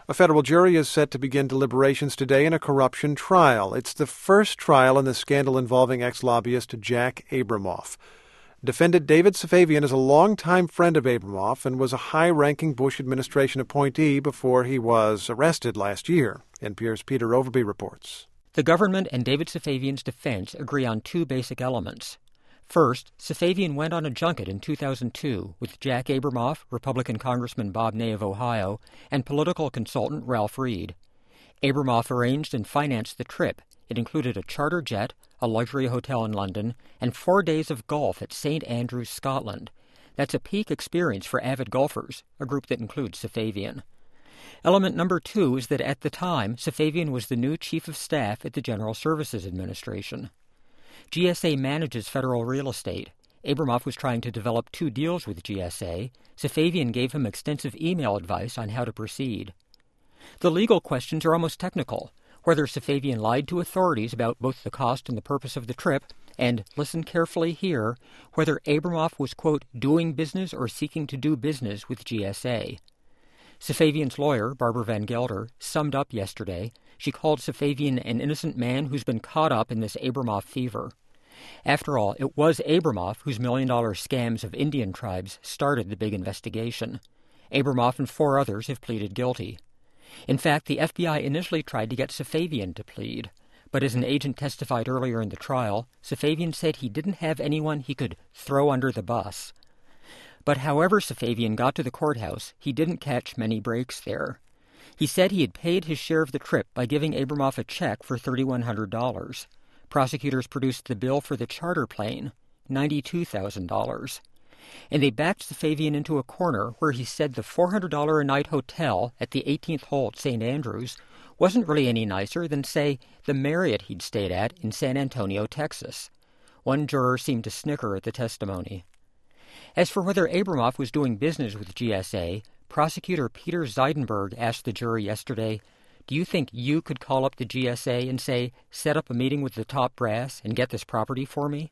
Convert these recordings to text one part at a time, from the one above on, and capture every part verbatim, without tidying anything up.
A federal jury is set to begin deliberations today in a corruption trial. It's the first trial in the scandal involving ex-lobbyist Jack Abramoff. Defendant David Safavian is a longtime friend of Abramoff and was a high-ranking Bush administration appointee before he was arrested last year. N P R's Peter Overby reports. The government and David Safavian's defense agree on two basic elements. First, Safavian went on a junket in two thousand two with Jack Abramoff, Republican Congressman Bob Ney of Ohio, and political consultant Ralph Reed. Abramoff arranged and financed the trip. It included a charter jet, a luxury hotel in London, and four days of golf at Saint Andrews, Scotland. That's a peak experience for avid golfers, a group that includes Safavian. Element number two is that at the time, Safavian was the new chief of staff at the General Services Administration. G S A manages federal real estate. Abramoff was trying to develop two deals with G S A. Safavian gave him extensive email advice on how to proceed. The legal questions are almost technical. Whether Safavian lied to authorities about both the cost and the purpose of the trip, and, listen carefully here, whether Abramoff was, quote, doing business or seeking to do business with G S A. Safavian's lawyer, Barbara Van Gelder, summed up yesterday. She called Safavian an innocent man who's been caught up in this Abramoff fever. After all, it was Abramoff whose million-dollar scams of Indian tribes started the big investigation. Abramoff and four others have pleaded guilty. In fact, the F B I initially tried to get Safavian to plead, but as an agent testified earlier in the trial, Safavian said he didn't have anyone he could throw under the bus. But however Safavian got to the courthouse, he didn't catch many breaks there. He said he had paid his share of the trip by giving Abramoff a check for three thousand one hundred dollars. Prosecutors produced the bill for the charter plane, ninety-two thousand dollars. And they backed Safavian into a corner where he said the four hundred dollars a night hotel at the eighteenth hole at Saint Andrews wasn't really any nicer than, say, the Marriott he'd stayed at in San Antonio, Texas. One juror seemed to snicker at the testimony. As for whether Abramoff was doing business with G S A, Prosecutor Peter Zeidenberg asked the jury yesterday, do you think you could call up the G S A and say, set up a meeting with the top brass and get this property for me?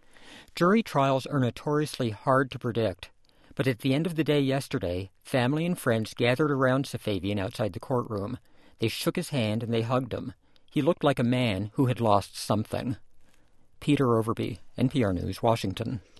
Jury trials are notoriously hard to predict, but at the end of the day yesterday, family and friends gathered around Safavian outside the courtroom. They shook his hand and they hugged him. He looked like a man who had lost something. Peter Overby, N P R News, Washington.